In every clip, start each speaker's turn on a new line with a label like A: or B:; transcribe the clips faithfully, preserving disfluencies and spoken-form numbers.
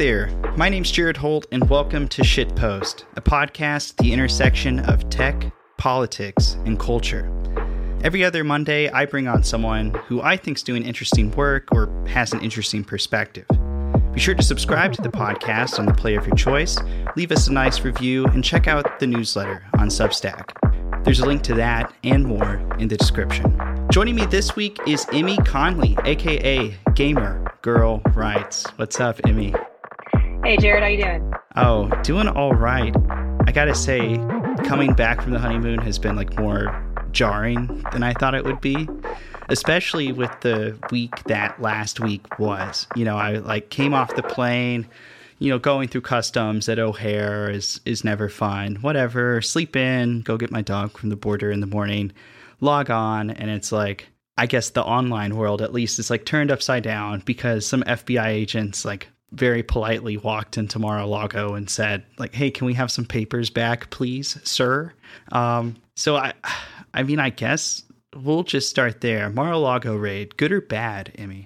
A: there, my name's Jared Holt, and welcome to Shitpost, a podcast at the intersection of tech, politics, and culture. Every other Monday, I bring on someone who I think's doing interesting work or has an interesting perspective. Be sure to subscribe to the podcast on the player of your choice, leave us a nice review, and check out the newsletter on Substack. There's a link to that and more in the description. Joining me this week is Emmy Conley, aka Gamer Girl Writes. What's up, Emmy?
B: Hey, Jared, how you doing?
A: Oh, doing all right. I gotta say, coming back from the honeymoon has been like more jarring than I thought it would be, especially with the week that last week was. You know, I like came off the plane. You know, going through customs at O'Hare is is never fun. Whatever, sleep in, go get my dog from the border in the morning, log on, and it's like, I guess the online world at least is like turned upside down because some F B I agents like very politely walked into Mar-a-Lago and said like, hey, can we have some papers back, please, sir? Um, so I, I mean, I guess we'll just start there. Mar-a-Lago raid, good or bad, Emmy?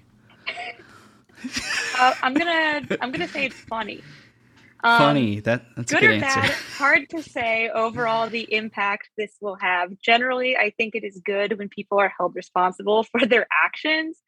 B: uh, I'm gonna I'm gonna say it's funny. Um,
A: funny. That that's
B: good
A: a good
B: or
A: answer.
B: Bad, hard to say overall the impact this will have. Generally, I think it is good when people are held responsible for their actions.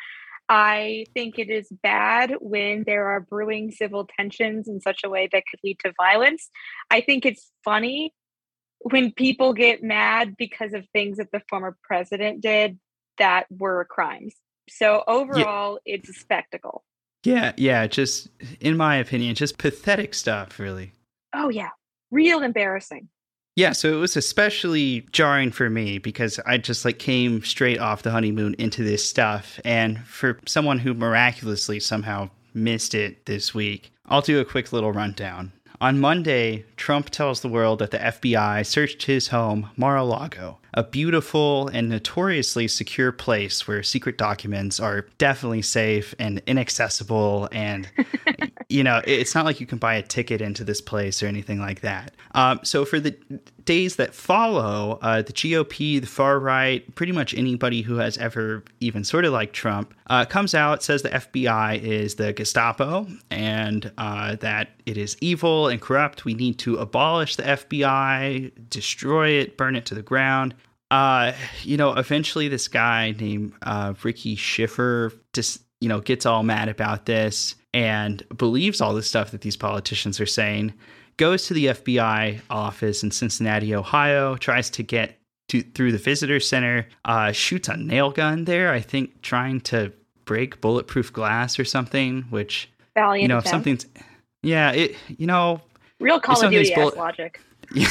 B: I think it is bad when there are brewing civil tensions in such a way that could lead to violence. I think it's funny when people get mad because of things that the former president did that were crimes. So overall, yeah. It's a spectacle.
A: Yeah, yeah, just, in my opinion, just pathetic stuff, really.
B: Oh, yeah. Real embarrassing.
A: Yeah, so it was especially jarring for me because I just, like, came straight off the honeymoon into this stuff. And for someone who miraculously somehow missed it this week, I'll do a quick little rundown. On Monday, Trump tells the world that the F B I searched his home, Mar-a-Lago, a beautiful and notoriously secure place where secret documents are definitely safe and inaccessible. And, you know, it's not like you can buy a ticket into this place or anything like that. Um, so for the days that follow, uh, the G O P, the far right, pretty much anybody who has ever even sort of like Trump, uh, comes out, says the F B I is the Gestapo and uh, that it is evil and corrupt. We need to abolish the F B I, destroy it, burn it to the ground. Uh, you know, eventually this guy named uh, Ricky Schiffer just, you know, gets all mad about this and believes all the stuff that these politicians are saying, goes to the F B I office in Cincinnati, Ohio, tries to get to through the visitor center, uh, shoots a nail gun there, I think trying to break bulletproof glass or something, which,
B: Valiant
A: you know, if
B: attempt.
A: something's, yeah, it, you know,
B: real Call of Duty
A: bullet-
B: ass logic.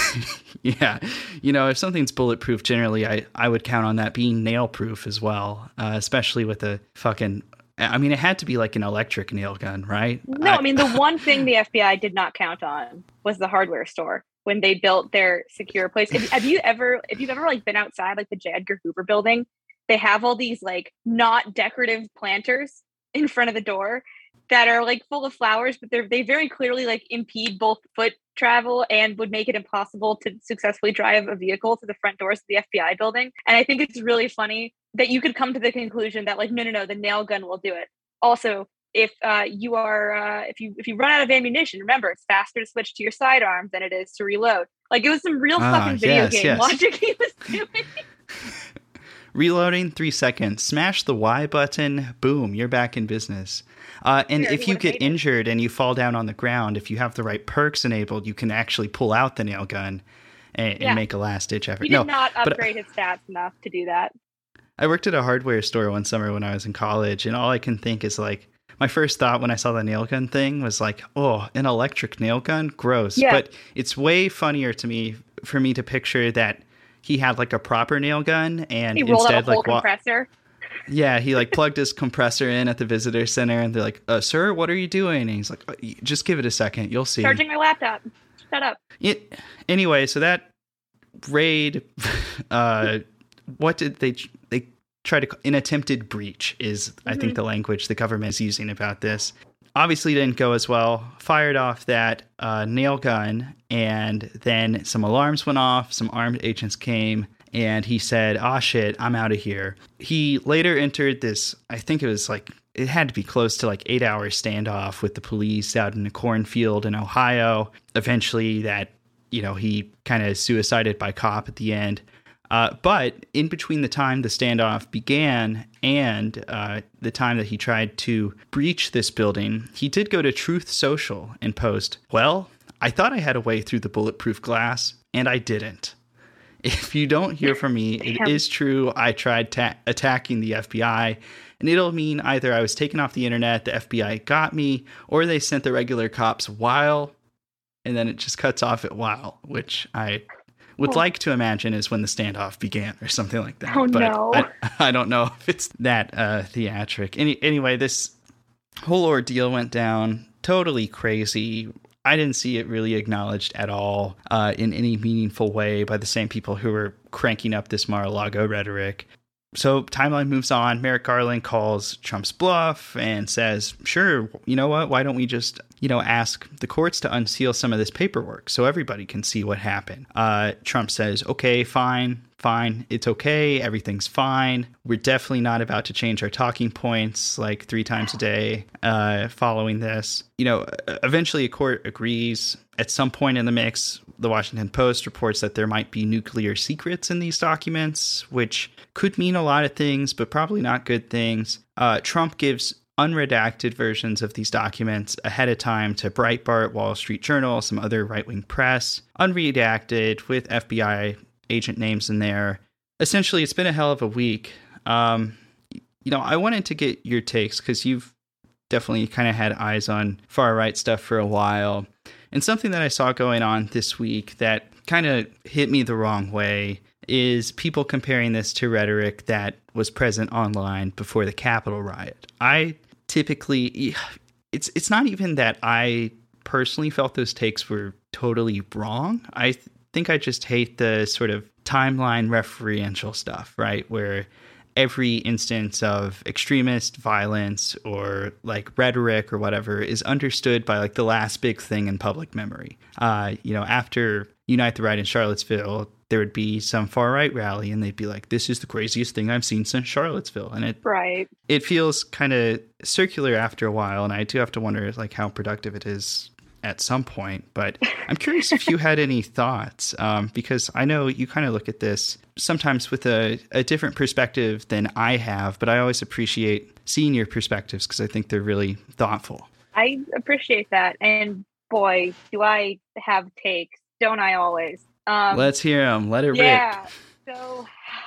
A: Yeah, you know, if something's bulletproof, generally, I, I would count on that being nail-proof as well, uh, especially with a fucking, I mean, it had to be like an electric nail gun, right?
B: No, I, I mean, the one thing the F B I did not count on was the hardware store when they built their secure place. Have, have you ever, if you've ever like been outside, like the J. Edgar Hoover building, they have all these like not decorative planters in front of the door that are like full of flowers, but they're they very clearly like impede both foot travel and would make it impossible to successfully drive a vehicle to the front doors of the F B I building. And I think it's really funny that you could come to the conclusion that like, no, no, no, the nail gun will do it. Also, if uh, you are, uh, if you if you run out of ammunition, remember, it's faster to switch to your sidearm than it is to reload. Like it was some real
A: ah,
B: fucking video
A: yes,
B: game
A: yes.
B: logic he was doing.
A: Reloading, three seconds. Smash the Y button. Boom, you're back in business. Uh, and
B: Sure,
A: if
B: he
A: you
B: would've
A: get
B: hated it.
A: injured and you fall down on the ground, if you have the right perks enabled, you can actually pull out the nail gun and,
B: Yeah.
A: and make a last-ditch effort.
B: He did
A: No,
B: not
A: but-
B: upgrade his stats enough to do that.
A: I worked at a hardware store one summer when I was in college, and all I can think is like, my first thought when I saw the nail gun thing was like, oh, an electric nail gun? Gross.
B: Yeah.
A: But it's way funnier to me, for me to picture that he had like a proper nail gun and
B: He rolled
A: instead
B: out a whole
A: like wa-
B: compressor.
A: yeah, he like plugged his compressor in at the visitor center and they're like, uh, sir, what are you doing? And he's like, "Uh, just give it a second. You'll see.
B: Charging my laptop. Shut up.
A: It, anyway, so that raid, uh, what did they, they try to, an attempted breach is, mm-hmm. I think, the language the government is using about this. Obviously didn't go as well. Fired off that uh, nail gun, and then some alarms went off. Some armed agents came, and he said, "Ah, shit, I'm out of here." He later entered this, I think it was like it had to be close to like eight hour standoff with the police out in a cornfield in Ohio. Eventually that, you know, he kind of suicided by cop at the end. Uh, but in between the time the standoff began and uh, the time that he tried to breach this building, he did go to Truth Social and post, "Well, I thought I had a way through the bulletproof glass, and I didn't. If you don't hear from me, it is true. I tried ta- attacking the F B I, and it'll mean either I was taken off the internet, the F B I got me, or they sent the regular cops while," and then it just cuts off at while, which I would oh. like to imagine is when the standoff began or something like that.
B: Oh,
A: but
B: no.
A: I, I don't know if it's that uh, theatric. Any, anyway, this whole ordeal went down totally crazy. I didn't see it really acknowledged at all uh, in any meaningful way by the same people who were cranking up this Mar-a-Lago rhetoric. So timeline moves on. Merrick Garland calls Trump's bluff and says, sure, you know what? Why don't we just, you know, ask the courts to unseal some of this paperwork so everybody can see what happened? Uh, Trump says, okay, fine, fine. It's okay. Everything's fine. We're definitely not about to change our talking points like three times a day uh, following this. You know, eventually a court agrees. At some point in the mix, the Washington Post reports that there might be nuclear secrets in these documents, which could mean a lot of things, but probably not good things. Uh, Trump gives unredacted versions of these documents ahead of time to Breitbart, Wall Street Journal, some other right-wing press, unredacted with F B I agent names in there. Essentially, it's been a hell of a week. Um, you know, I wanted to get your takes because you've definitely kind of had eyes on far-right stuff for a while. And something that I saw going on this week that kind of hit me the wrong way is people comparing this to rhetoric that was present online before the Capitol riot. I typically, it's it's not even that I personally felt those takes were totally wrong. I th- think I just hate the sort of timeline referential stuff, right? Where every instance of extremist violence or like rhetoric or whatever is understood by like the last big thing in public memory. Uh, you know, after Unite the Right in Charlottesville, there would be some far right rally and they'd be like, this is the craziest thing I've seen since Charlottesville. And it,
B: right.
A: it feels kind of circular after a while. And I do have to wonder like how productive it is at some point, but I'm curious if you had any thoughts, um, because I know you kind of look at this sometimes with a, a different perspective than I have, but I always appreciate seeing your perspectives because I think they're really thoughtful.
B: I appreciate that. And boy, do I have takes, don't I always? Um,
A: Let's hear them. Let it
B: yeah,
A: rip.
B: So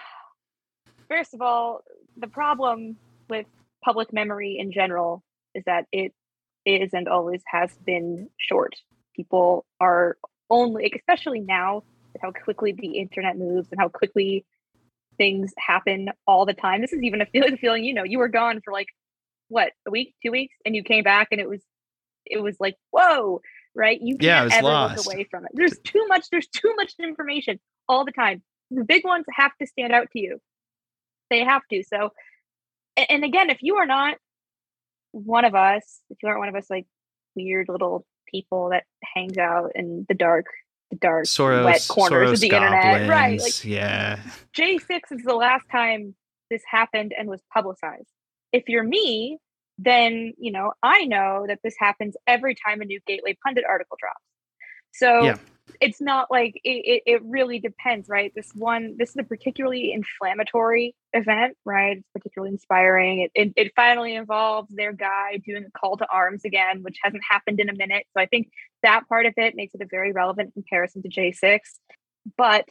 B: first of all, the problem with public memory in general is that it is and always has been short. People are only, especially now, with how quickly the internet moves and how quickly things happen all the time. This is even a feeling, feeling, you know, you were gone for like, what, a week, two weeks, and you came back and it was, it was like, whoa, right? You can't
A: yeah,
B: ever
A: lost.
B: look away from it. There's too much, there's too much information all the time. The big ones have to stand out to you. They have to. So, and again, if you are not one of us, if you aren't one of us like weird little people that hangs out in the dark, the dark,
A: Soros,
B: wet corners
A: Soros
B: of the
A: goblins,
B: internet, right? Like,
A: yeah.
B: J six is the last time this happened and was publicized. If you're me, then you know I know that this happens every time a new Gateway Pundit article drops. So
A: yeah.
B: It's not like it, it, it really depends, right? This one, this is a particularly inflammatory event, right? It's particularly inspiring. It, it, it finally involves their guy doing a call to arms again, which hasn't happened in a minute. So I think that part of it makes it a very relevant comparison to J six. But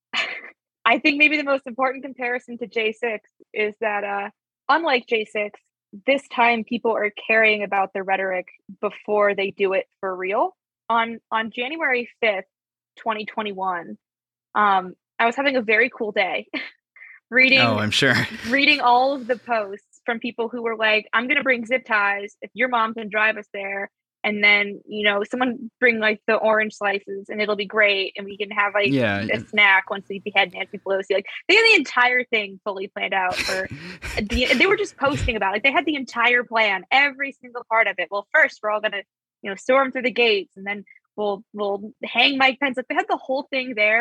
B: I think maybe the most important comparison to J six is that uh, unlike J six, this time people are caring about the rhetoric before they do it for real. On on January fifth, twenty twenty-one, um, I was having a very cool day reading
A: oh, I'm sure.
B: reading all of the posts from people who were like, I'm going to bring zip ties if your mom can drive us there. And then, you know, someone bring like the orange slices and it'll be great. And we can have like
A: yeah.
B: a snack once we behead Nancy Pelosi. Like they had the entire thing fully planned out for the, they were just posting about it. Like they had the entire plan, every single part of it. Well, first we're all going to, you know, storm through the gates and then we'll, we'll hang Mike Pence. Like they had the whole thing there.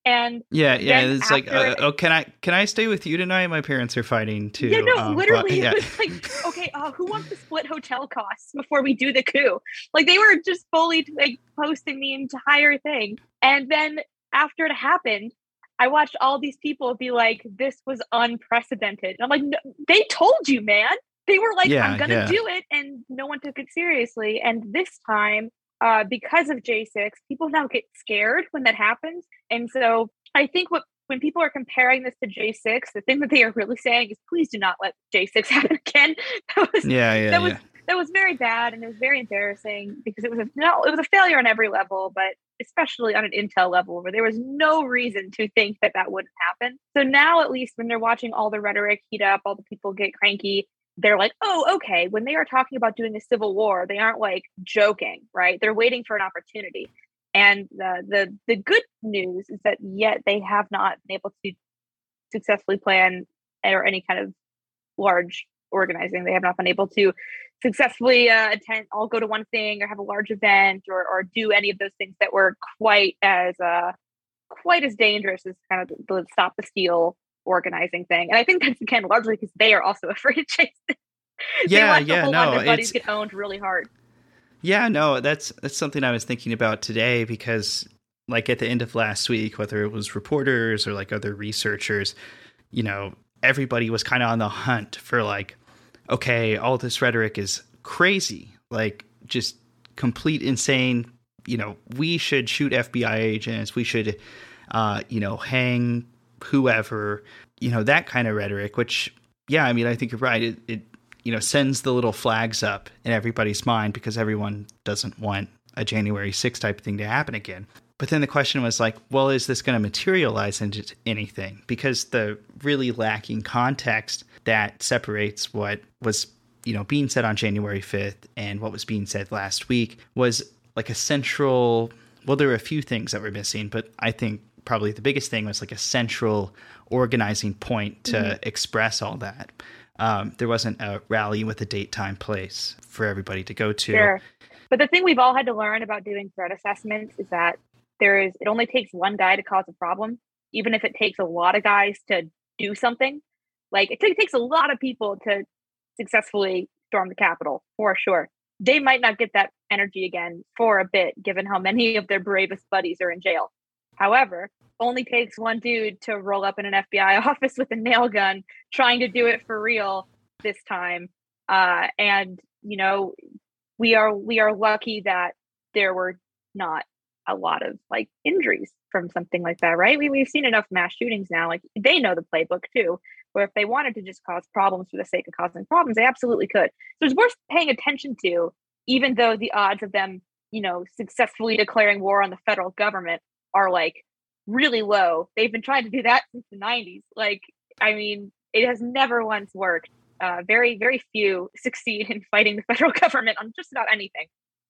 B: And
A: Yeah, yeah.
B: then
A: It's like,
B: after
A: uh,
B: it,
A: oh, can I can I stay with you tonight? My parents are fighting too.
B: yeah, no,
A: Um, but
B: literally, it
A: yeah,
B: was like, okay, uh, who wants to split hotel costs before we do the coup? Like they were just fully like posting the entire thing, and then after it happened, I watched all these people be like, "This was unprecedented." And I'm like, no, "They told you, man." They were like, "I'm
A: yeah,
B: gonna
A: yeah,
B: do it," and no one took it seriously. And this time, uh, because of J six, people now get scared when that happens, and so I think what when people are comparing this to J six, the thing that they are really saying is, please do not let J six happen again. That was
A: yeah, yeah,
B: that was
A: yeah.
B: that was very bad and it was very embarrassing because it was a no, it was a failure on every level, but especially on an Intel level where there was no reason to think that that wouldn't happen. So now, at least when they're watching all the rhetoric heat up, all the people get cranky, they're like, oh, okay. When they are talking about doing a civil war, they aren't like joking, right? They're waiting for an opportunity. And the the the good news is that yet they have not been able to successfully plan or any kind of large organizing. They have not been able to successfully uh, attend, all go to one thing or have a large event or or do any of those things that were quite as uh, quite as dangerous as kind of the, the stop the steal organizing thing. And I think that's again largely because they are also afraid of Chase. They
A: Yeah,
B: watch a
A: yeah,
B: whole lot of
A: no,
B: their buddies
A: it's
B: get owned really hard.
A: yeah, no, that's that's something I was thinking about today because like at the end of last week, whether it was reporters or like other researchers, you know, everybody was kind of on the hunt for like, okay, all this rhetoric is crazy, like just complete insane. You know, we should shoot F B I agents. We should, uh, you know, hang whoever, you know, that kind of rhetoric, which, yeah, I mean, I think you're right. It, it you know, sends the little flags up in everybody's mind because everyone doesn't want a January sixth type of thing to happen again. But then the question was like, well, is this going to materialize into anything? Because the really lacking context that separates what was, you know, being said on January fifth and what was being said last week was like a central, well, there were a few things that were missing, but I think probably the biggest thing was like a central organizing point to mm-hmm. express all that. Um, there wasn't a rally with a date, time, place for everybody to go to.
B: Sure. But the thing we've all had to learn about doing threat assessments is that there is, it only takes one guy to cause a problem, even if it takes a lot of guys to do something. Like it, t- it takes a lot of people to successfully storm the Capitol, for sure. They might not get that energy again for a bit, given how many of their bravest buddies are in jail. However, only takes one dude to roll up in an F B I office with a nail gun, trying to do it for real this time. Uh, and, you know, we are we are lucky that there were not a lot of like injuries from something like that, right? We, we've seen enough mass shootings now. Like they know the playbook too, where if they wanted to just cause problems for the sake of causing problems, they absolutely could. So it's worth paying attention to, even though the odds of them, you know, successfully declaring war on the federal government are like really low. They've been trying to do that since the nineties. Like, I mean, it has never once worked. Uh, very, very few succeed in fighting the federal government on just about anything.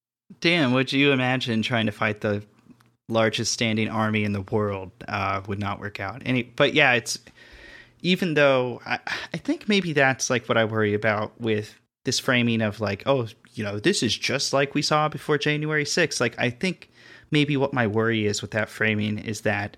A: Dan, would you imagine trying to fight the largest standing army in the world? Uh, would not work out. Any, but yeah, it's even though I, I think maybe that's like what I worry about with this framing of like, oh, you know, this is just like we saw before January sixth. Like, I think maybe what my worry is with that framing is that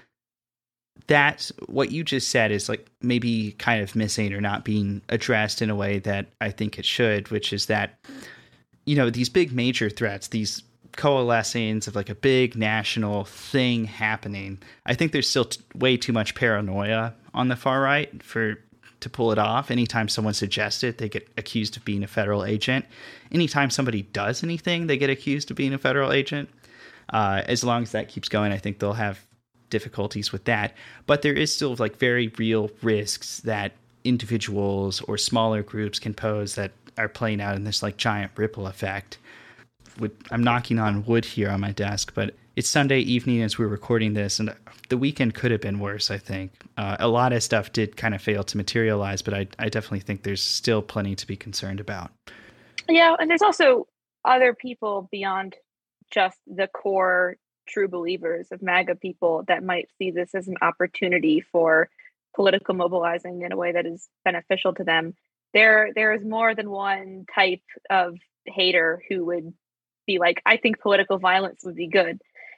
A: that what you just said is like maybe kind of missing or not being addressed in a way that I think it should, which is that, you know, these big major threats, these coalescings of like a big national thing happening, I think there's still t- way too much paranoia on the far right for to pull it off. Anytime someone suggests it, they get accused of being a federal agent. Anytime somebody does anything, they get accused of being a federal agent. Uh, as long as that keeps going, I think they'll have difficulties with that. But there is still like very real risks that individuals or smaller groups can pose that are playing out in this like giant ripple effect. With, I'm knocking on wood here on my desk, but it's Sunday evening as we're recording this, and the weekend could have been worse, I think. Uh, a lot of stuff did kind of fail to materialize, but I, I definitely think there's still plenty to be concerned about.
B: Yeah, and there's also other people beyond just the core true believers of MAGA people that might see this as an opportunity for political mobilizing in a way that is beneficial to them. There, there is more than one type of hater who would be like, I think political violence would be good.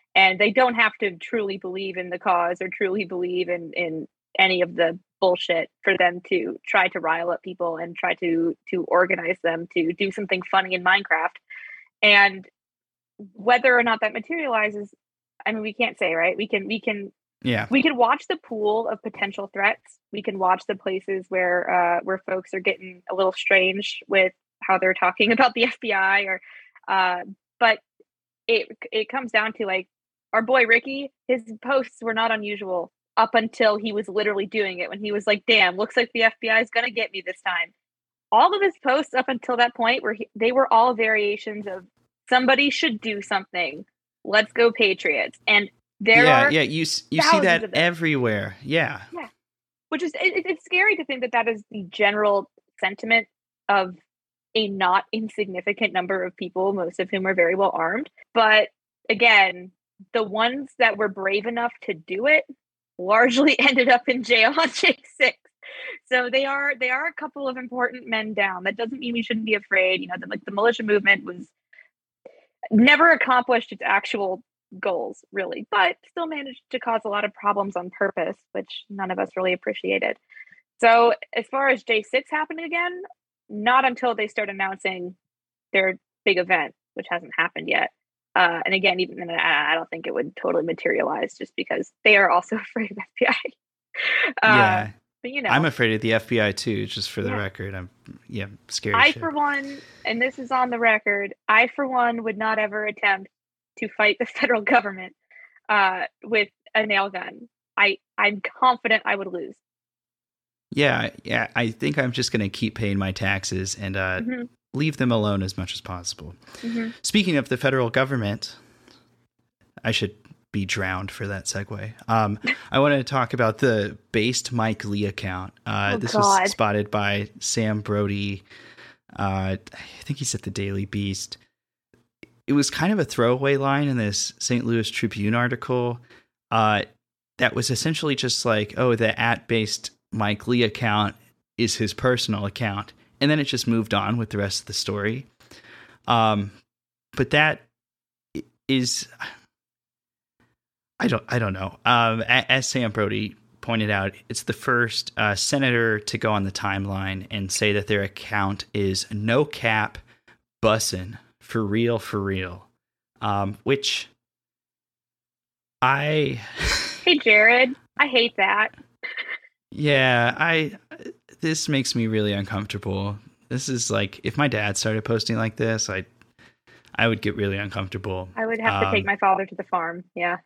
B: And they don't have to truly believe in the cause or truly believe in, in any of the bullshit for them to try to rile up people and try to to organize them to do something funny in Minecraft. And whether or not that materializes, I mean, we can't say, right? We can we can
A: Yeah.
B: we can watch the pool of potential threats. We can watch the places where uh, where folks are getting a little strange with how they're talking about the F B I, or uh, but it it comes down to, like, our boy Ricky, his posts were not unusual up until he was literally doing it, when he was like, damn, looks like the F B I is going to get me this time. All of his posts up until that point were he, they were all variations of somebody should do something. Let's go Patriots. And there
A: yeah,
B: are
A: yeah, you you see that everywhere. Yeah.
B: Yeah. Which is, it, it's scary to think that that is the general sentiment of a not insignificant number of people, most of whom are very well armed. But again, the ones that were brave enough to do it largely ended up in jail on J six. So they are they are a couple of important men down. That doesn't mean we shouldn't be afraid. You know, the, like the militia movement was never accomplished its actual goals, really, but still managed to cause a lot of problems on purpose, which none of us really appreciated. So as far as J six happening again, not until they start announcing their big event, which hasn't happened yet. Uh, and again, even then, I don't think it would totally materialize, just because they are also afraid of F B I. uh,
A: yeah.
B: But, you know,
A: I'm afraid of the F B I too, just for the
B: yeah.
A: record. I'm yeah, scared.
B: I,
A: shit.
B: for one, and this is on the record, I, for one, would not ever attempt to fight the federal government uh, with a nail gun. I, I'm confident I would lose.
A: Yeah, yeah. I think I'm just going to keep paying my taxes and uh, mm-hmm. leave them alone as much as possible. Mm-hmm. Speaking of the federal government, I should be drowned for that segue. Um, I want to talk about the based Mike Lee account. Uh,
B: oh,
A: this
B: God.
A: was spotted by Sam Brody. Uh, I think he's at the Daily Beast. It was kind of a throwaway line in this Saint Louis Tribune article uh, that was essentially just like, oh, the at-based Mike Lee account is his personal account. And then it just moved on with the rest of the story. Um, but that is... I don't. I don't know. Um, as Sam Brody pointed out, it's the first uh, senator to go on the timeline and say that their account is no cap, bussin', for real, for real. Um, which I.
B: Hey, Jared, I hate that.
A: Yeah, I. This makes me really uncomfortable. This is like, if my dad started posting like this, I, I would get really uncomfortable.
B: I would have um, to take my father to the farm. Yeah.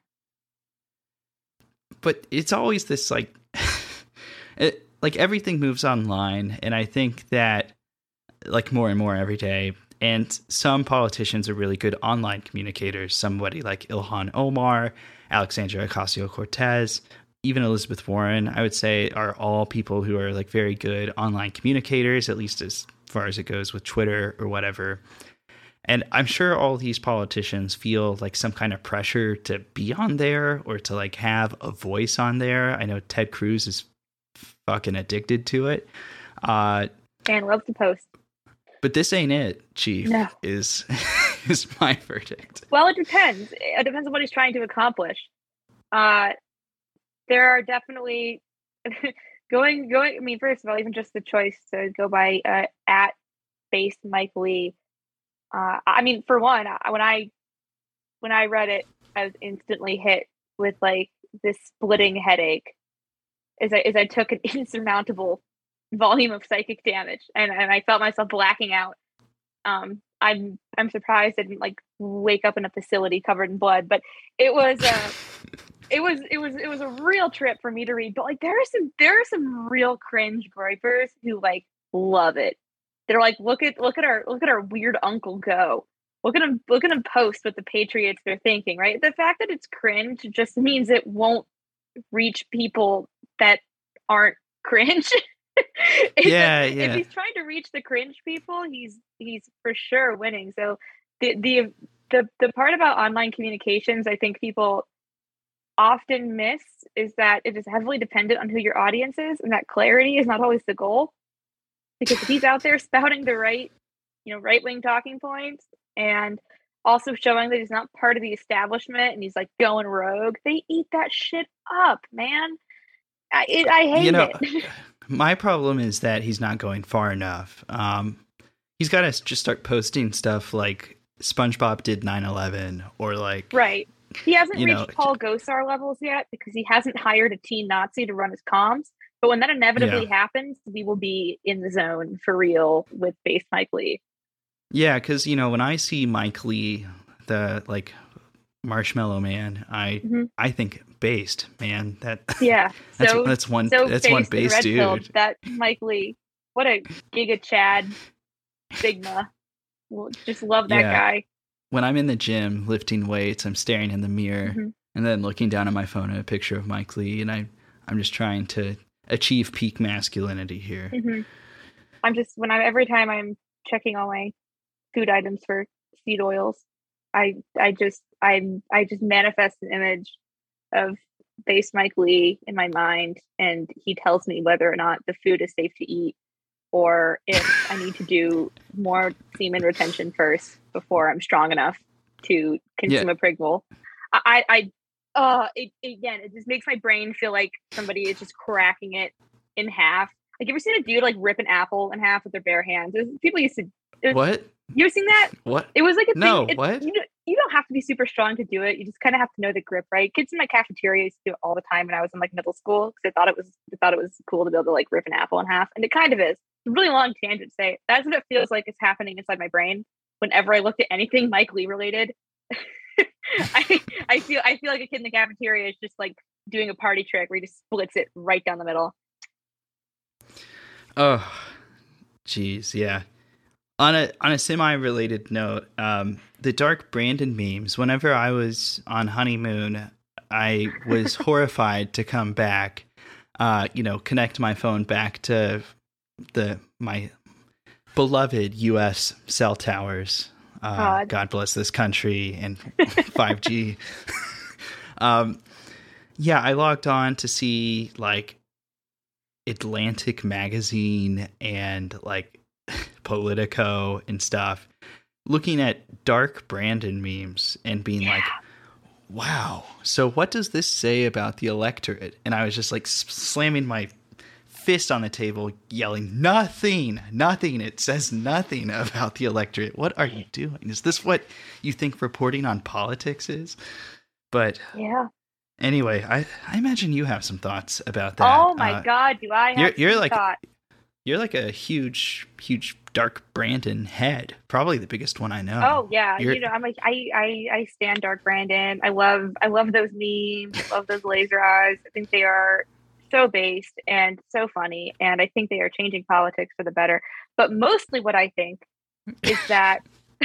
A: But it's always this, like, it, like everything moves online. And I think that, like, more and more every day. And some politicians are really good online communicators. Somebody like Ilhan Omar, Alexandria Ocasio-Cortez, even Elizabeth Warren, I would say, are all people who are, like, very good online communicators, at least as far as it goes with Twitter or whatever. And I'm sure all these politicians feel like some kind of pressure to be on there or to, like, have a voice on there. I know Ted Cruz is fucking addicted to it. Uh,
B: and loves to post.
A: But this ain't it, Chief,
B: no.
A: is, is my verdict.
B: Well, it depends. It depends on what he's trying to accomplish. Uh, there are definitely going, going, I mean, first of all, even just the choice to go by uh, at based Mike Lee. Uh, I mean, for one, when I when I read it, I was instantly hit with, like, this splitting headache as I as I took an insurmountable volume of psychic damage, and, and I felt myself blacking out. Um, I'm I'm surprised I didn't, like, wake up in a facility covered in blood, but it was uh, it was it was it was a real trip for me to read. But, like, there are some there are some real cringe gripers who, like, love it. They're like, look at look at our look at our weird uncle go. Look at him look at him post what the Patriots they're thinking, right? The fact that it's cringe just means it won't reach people that aren't cringe.
A: yeah,
B: if,
A: yeah.
B: If he's trying to reach the cringe people, he's he's for sure winning. So the the the the part about online communications, I think people often miss, is that it is heavily dependent on who your audience is, and that clarity is not always the goal. Because if he's out there spouting the right, you know, right-wing talking points, and also showing that he's not part of the establishment and he's like going rogue. They eat that shit up, man. I it, I hate
A: you know,
B: it.
A: My problem is that he's not going far enough. Um, he's got to just start posting stuff like SpongeBob did nine eleven or like
B: right. He hasn't
A: you
B: reached
A: know,
B: Paul Gosar levels yet because he hasn't hired a teen Nazi to run his comms. But when that inevitably
A: Yeah.
B: happens, we will be in the zone for real with base Mike Lee.
A: Yeah, because, you know, when I see Mike Lee, the, like, Marshmallow Man, I
B: Mhm.
A: I think based, man. That
B: Yeah.
A: that's,
B: So
A: that's one
B: so
A: that's one
B: based and
A: base
B: red-pilled,
A: dude.
B: that Mike Lee. What a Giga Chad Sigma. Well, just love that
A: Yeah.
B: guy.
A: When I'm in the gym lifting weights, I'm staring in the mirror
B: Mhm.
A: and then looking down at my phone at a picture of Mike Lee, and I I'm just trying to achieve peak masculinity here.
B: Mhm. I'm just when I every time I'm checking all my food items for seed oils, I I just I'm I just manifest an image of base Mike Lee in my mind, and he tells me whether or not the food is safe to eat, or if I need to do more semen retention first before I'm strong enough to consume
A: Yeah.
B: a Pringgle. I I uh it, again, it just makes my brain feel like somebody is just cracking it in half. Like, you ever seen a dude like rip an apple in half with their bare hands? It was- people used to. It was,
A: What?
B: You ever seen that?
A: What?
B: It was like a
A: No,
B: thing. It,
A: what?
B: You, know, you don't have to be super strong to do it. You just kind of have to know the grip, right? Kids in my cafeteria used to do it all the time when I was in like middle school because they thought it was they thought it was cool to be able to like rip an apple in half, and it kind of is. It's a really long tangent to say that's what it feels like is happening inside my brain whenever I look at anything Mike Lee related. I I feel I feel like a kid in the cafeteria is just like doing a party trick where he just splits it right down the middle.
A: Oh, geez, yeah. On a on a semi-related note, um, the Dark Brandon memes. Whenever I was on honeymoon, I was horrified to come back. Uh, you know, connect my phone back to the my beloved U S cell towers. Uh,
B: God.
A: God bless this country and five G. um, yeah, I logged on to see like Atlantic Magazine and like Politico and stuff, looking at Dark Brandon memes and being
B: Yeah.
A: like, wow, so what does this say about the electorate? And I was just like s- slamming my fist on the table, yelling, nothing, nothing. It says nothing about the electorate. What are you doing? Is this what you think reporting on politics is? But
B: Yeah.
A: anyway, I, I imagine you have some thoughts about that.
B: Oh my
A: Uh,
B: God, do I have
A: you're- you're
B: some
A: like-
B: thought?
A: You're like a huge, huge Dark Brandon head. Probably the biggest one I know.
B: Oh yeah,
A: You're-
B: you know, I'm like I, I I stand Dark Brandon. I love I love those memes. I love those laser eyes. I think they are so based and so funny, and I think they are changing politics for the better. But mostly, what I think is that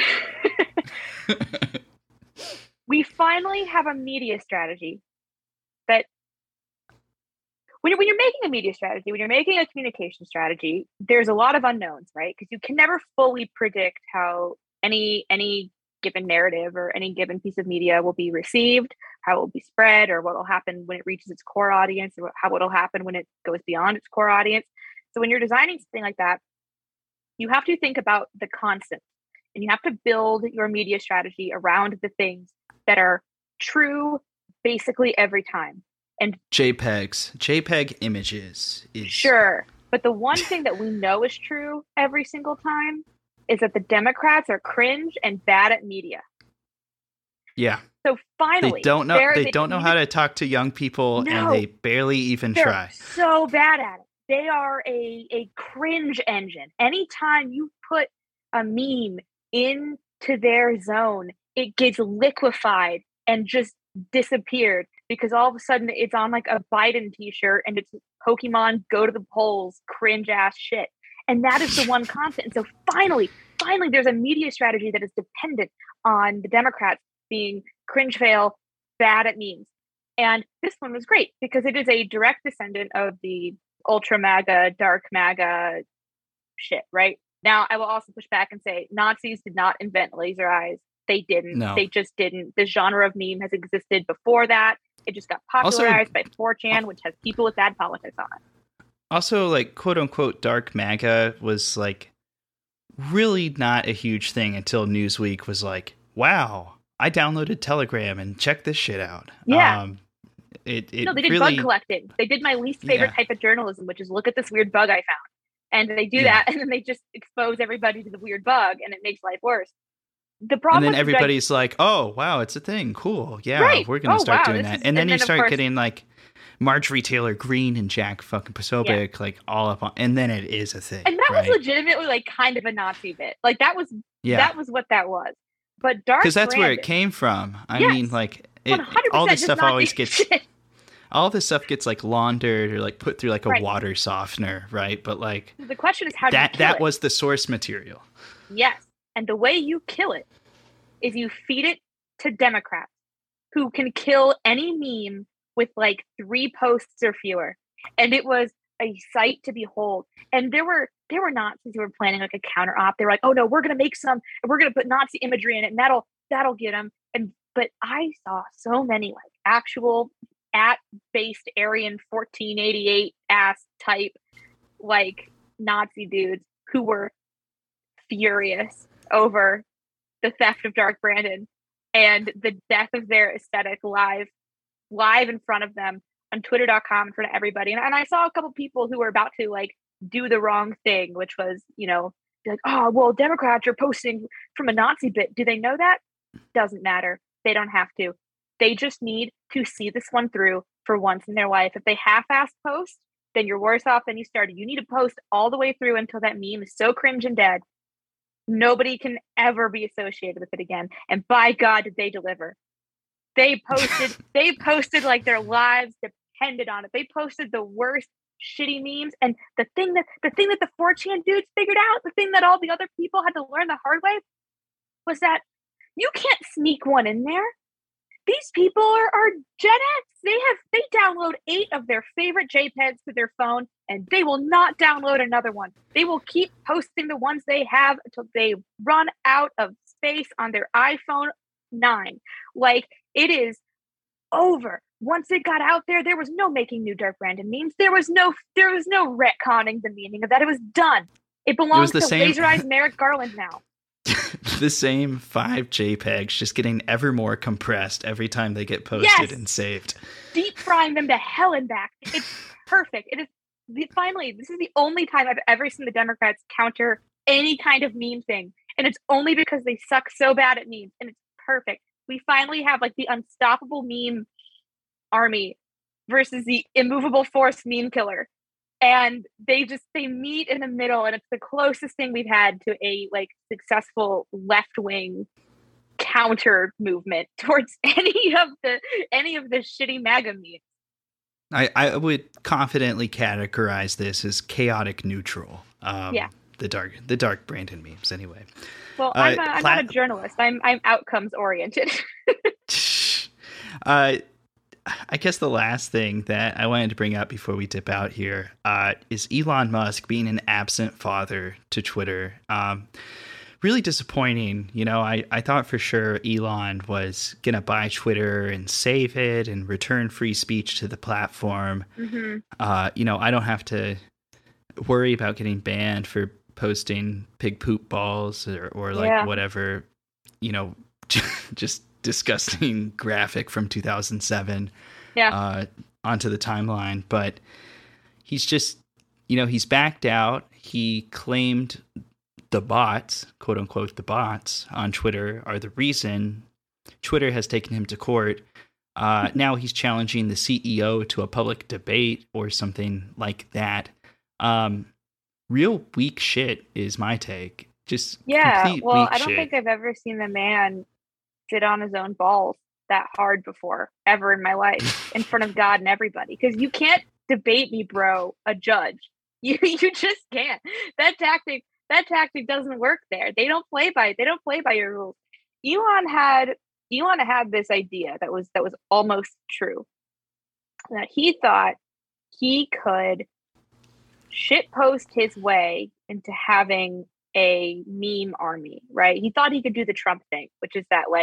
B: we finally have a media strategy that when you're, when you're making a media strategy, when you're making a communication strategy, there's a lot of unknowns, right? Because you can never fully predict how any any given narrative or any given piece of media will be received, how it will be spread, or what will happen when it reaches its core audience, or how it will happen when it goes beyond its core audience. So when you're designing something like that, you have to think about the constant, and you have to build your media strategy around the things that are true basically every time. And
A: JPEGs, JPEG images is
B: sure, but the one thing that we know is true every single time is that the Democrats are cringe and bad at media.
A: Yeah,
B: So finally,
A: they don't know.
B: they're-
A: They don't know how to talk to young people, and
B: No.
A: they barely even
B: They're
A: try.
B: so bad at it. They are a, a cringe engine. Anytime you put a meme into their zone, it gets liquefied and just disappeared because all of a sudden it's on like a Biden t-shirt and it's Pokemon go to the polls cringe ass shit. And that is the one constant. And so finally, finally, there's a media strategy that is dependent on the Democrats being cringe fail, bad at memes. And this one was great because it is a direct descendant of the ultra MAGA, dark MAGA shit, right? Now, I will also push back and say Nazis did not invent laser eyes. They didn't.
A: No.
B: They just didn't. The genre of meme has existed before that. It just got
A: Also-
B: popularized by four chan, which has people with bad politics on it.
A: Also, like, quote unquote, dark MAGA was like really not a huge thing until Newsweek was like, wow, I downloaded Telegram and checked this shit out.
B: Yeah.
A: Um, it, it
B: no, they did
A: really,
B: bug collecting. They did my least favorite
A: yeah.
B: type of journalism, which is look at this weird bug I found. And they do
A: Yeah.
B: that, and then they just expose everybody to the weird bug, and it makes life worse. The
A: And
B: problem
A: then
B: with
A: everybody's like, oh, wow, it's a thing. Cool. Yeah,
B: Right.
A: we're going to
B: Oh,
A: start
B: wow,
A: doing
B: this
A: that.
B: is-
A: and then
B: and
A: you
B: then, of
A: start
B: course-
A: getting like Marjorie Taylor Greene and Jack fucking Posobiec, like all up on, and then it is a thing.
B: and that
A: right?
B: was legitimately like kind of a Nazi bit. Like that was
A: Yeah.
B: that was what that was. But Dark
A: Because that's where it
B: Brandon-
A: came from. I
B: Yes.
A: mean, like, it,
B: one hundred percent
A: all this
B: just
A: stuff
B: Nazi
A: always gets,
B: shit.
A: all this stuff gets like laundered or like put through like a
B: Right.
A: water softener, right? But like
B: The question is how do
A: that,
B: you kill
A: that
B: it?
A: was the source material.
B: Yes. And the way you kill it is you feed it to Democrats who can kill any meme with like three posts or fewer. And it was a sight to behold. And there were there were Nazis who were planning like a counter op. They were like, oh no, we're gonna make some and we're gonna put Nazi imagery in it and that'll that'll get them. And but I saw so many like actual at based Aryan fourteen eighty-eight ass type like Nazi dudes who were furious over the theft of Dark Brandon and the death of their aesthetic live live in front of them on twitter dot com in front of everybody. And, and I saw a couple people who were about to like do the wrong thing, which was, you know, be like, oh, well, Democrats are posting from a Nazi bit. Do they know that? Doesn't matter. They don't have to. They just need to see this one through for once in their life. If they half-ass post, then you're worse off than you started. You need to post all the way through until that meme is so cringe and dead. Nobody can ever be associated with it again. And by God, did they deliver. They posted, they posted like their lives depended on it. They posted the worst shitty memes. And the thing that the thing that the four chan dudes figured out, the thing that all the other people had to learn the hard way, was that you can't sneak one in there. These people are, are Gen X. They have they download eight of their favorite JPEGs to their phone, and they will not download another one. They will keep posting the ones they have until they run out of space on their iPhone nine. Like, it is over. Once it got out there, there was no making new Dark Brandon memes. There was no there was no retconning the meaning of that. It was done. It belongs
A: the
B: to
A: same-
B: Laser Eyes Merrick Garland now.
A: The same five JPEGs just getting ever more compressed every time they get posted
B: Yes.
A: and saved.
B: Deep frying them to hell and back. It's perfect. It is the, finally, this is the only time I've ever seen the Democrats counter any kind of meme thing. And it's only because they suck so bad at memes. And it's perfect. We finally have like the unstoppable meme army versus the immovable force meme killer. And they just they meet in the middle, and it's the closest thing we've had to a like successful left-wing counter movement towards any of the any of the shitty MAGA memes.
A: I, I would confidently categorize this as chaotic neutral. Um,
B: Yeah.
A: The dark, the dark Brandon memes, anyway.
B: Well,
A: Uh,
B: I'm, a, I'm
A: pla-
B: not a journalist. I'm I'm outcomes oriented.
A: uh, I guess the last thing that I wanted to bring up before we dip out here uh, is Elon Musk being an absent father to Twitter. Um, really disappointing. You know, I, I thought for sure Elon was going to buy Twitter and save it and return free speech to the platform.
B: mm-hmm.
A: Uh, you know, I don't have to worry about getting banned for posting pig poop balls or, or like
B: Yeah.
A: whatever, you know, just disgusting graphic from two thousand seven
B: Yeah.
A: uh, onto the timeline. But he's just, you know, he's backed out. He claimed the bots, quote unquote, the bots on Twitter are the reason Twitter has taken him to court. Uh, now he's challenging the C E O to a public debate or something like that. Um, real weak shit is my take. Just
B: Yeah.
A: complete
B: Well,
A: weak
B: I don't
A: shit.
B: think I've ever seen the man sit on his own balls that hard before, ever in my life, in front of God and everybody. Because you can't debate me, bro, a judge. You you just can't. That tactic that tactic doesn't work there. They don't play by they don't play by your rules. Elon had Elon had this idea that was that was almost true. That he thought he could shitpost his way into having a meme army, right? He thought he could do the Trump thing, which is that like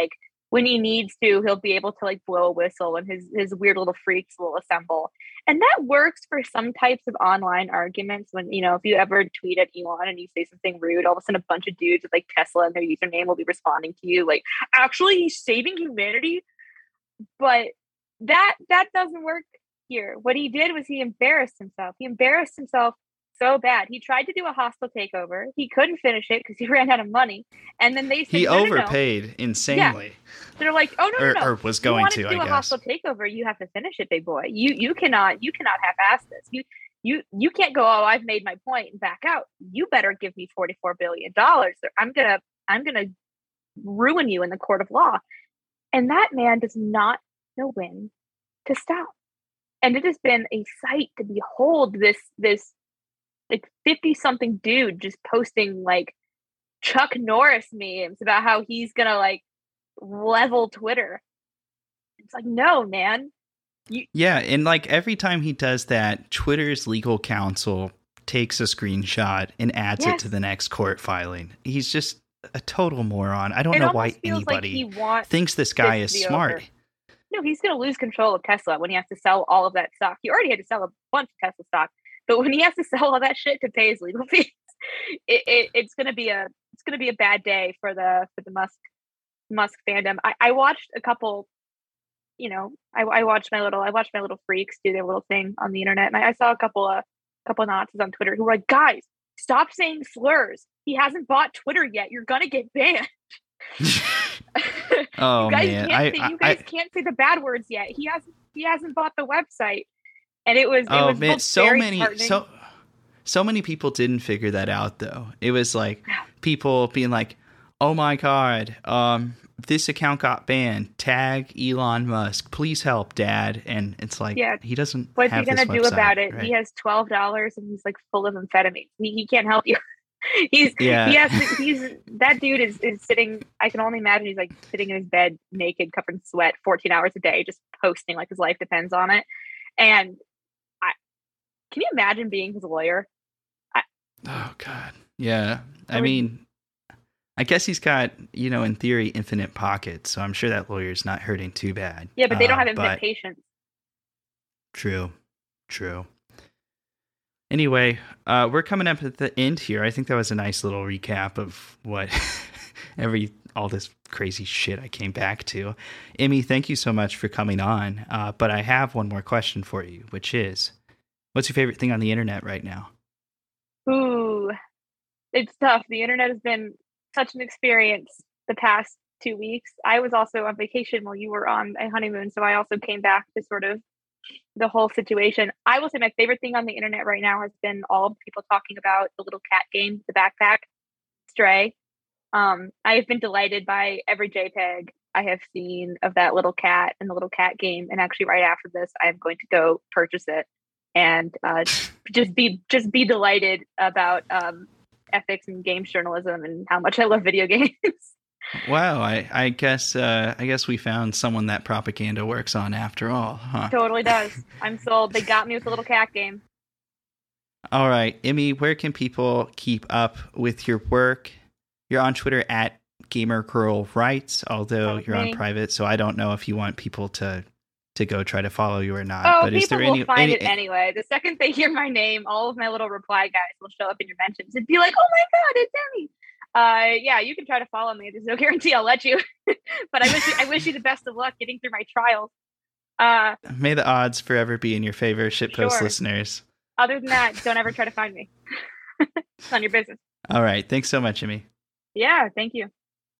B: when he needs to, he'll be able to like blow a whistle and his his weird little freaks will assemble. And that works for some types of online arguments when, you know, if you ever tweet at Elon and you say something rude, all of a sudden a bunch of dudes with like Tesla and their username will be responding to you like, actually, he's saving humanity. But that that doesn't work here. What he did was he embarrassed himself. He embarrassed himself so bad. He tried to do a hostile takeover. He couldn't finish it because he ran out of money. And then they said,
A: he
B: no,
A: overpaid
B: no, no.
A: insanely.
B: Yeah. They're like, oh no, no, no.
A: Or, or was going to,
B: to do
A: I
B: a
A: guess.
B: hostile takeover. You have to finish it, big boy. You you cannot you cannot half-ass this. You you you can't go, oh, I've made my point and back out. You better give me forty-four billion dollars. I'm gonna I'm gonna ruin you in the court of law. And that man does not know when to stop. And it has been a sight to behold this this like fifty something dude just posting like Chuck Norris memes about how he's gonna like level Twitter. It's like, no, man. You-
A: yeah, and like every time he does that, Twitter's legal counsel takes a screenshot and adds yes. it to the next court filing. He's just a total moron. I don't
B: it
A: know why anybody
B: like
A: thinks this guy is smart.
B: Over. No, he's going to lose control of Tesla when he has to sell all of that stock. He already had to sell a bunch of Tesla stock, but when he has to sell all that shit to pay his legal fees, it, it, it's going to be a it's going to be a bad day for the for the Musk Musk fandom. I, I watched a couple, you know, I, I watched my little I watched my little freaks do their little thing on the internet, and I, I saw a couple of couple of Nazis on Twitter who were like, guys, stop saying slurs. He hasn't bought Twitter yet. You're gonna get banned.
A: Oh
B: you guys
A: man,
B: can't
A: I,
B: say,
A: I,
B: you guys
A: I,
B: can't say the bad words yet. He hasn't he hasn't bought the website, and it was it
A: oh
B: was
A: man, so many
B: heartening.
A: so so many people didn't figure that out though. It was like people being like, "Oh my god, um, this account got banned. Tag Elon Musk. Please help, Dad." And it's like, yeah, he doesn't.
B: What's
A: have
B: he gonna
A: this
B: do
A: website,
B: about it?
A: right?
B: He has twelve dollars, and he's like full of amphetamines. He he can't help you. he's
A: yeah.
B: he has to, he's that dude is is sitting. I can only imagine he's like sitting in his bed naked, covered in sweat, fourteen hours a day, just posting like his life depends on it. And I can you imagine being his lawyer? I,
A: oh God, yeah. I
B: would,
A: mean, I guess he's got, you know, in theory, infinite pockets, so I'm sure that lawyer's not hurting too bad.
B: Yeah, but they don't
A: uh,
B: have infinite patience.
A: True, true. Anyway, uh, we're coming up at the end here. I think that was a nice little recap of what every all this crazy shit I came back to. Emmy, thank you so much for coming on. Uh, but I have one more question for you, which is, what's your favorite thing on the internet right now?
B: Ooh, it's tough. The internet has been such an experience the past two weeks. I was also on vacation while you were on a honeymoon, so I also came back to sort of the whole situation. I will say my favorite thing on the internet right now has been all the people talking about the little cat game, the backpack, Stray. Um, I have been delighted by every JPEG I have seen of that little cat and the little cat game. And actually, right after this, I am going to go purchase it and uh, just be just be delighted about um, ethics and games journalism and how much I love video games.
A: Wow, I, I guess uh, I guess we found someone that propaganda works on after all, huh?
B: Totally does. I'm sold. They got me with the little cat game.
A: All right, Emmy, where can people keep up with your work? You're on Twitter at GamerGirlWrites, although you're
B: me.
A: on private, so I don't know if you want people to to go try to follow you or not.
B: Oh,
A: but
B: people
A: is there
B: will
A: any,
B: find
A: any,
B: it anyway. The second they hear my name, all of my little reply guys will show up in your mentions and be like, "Oh my god, it's Emmy!" Uh, yeah, you can try to follow me. There's no guarantee I'll let you, but I wish you, I wish you the best of luck getting through my trials. Uh,
A: May the odds forever be in your favor, shitpost
B: sure.
A: listeners.
B: Other than that, don't ever try to find me. It's none of your business.
A: All right, thanks so much, Emmy.
B: Yeah, thank you.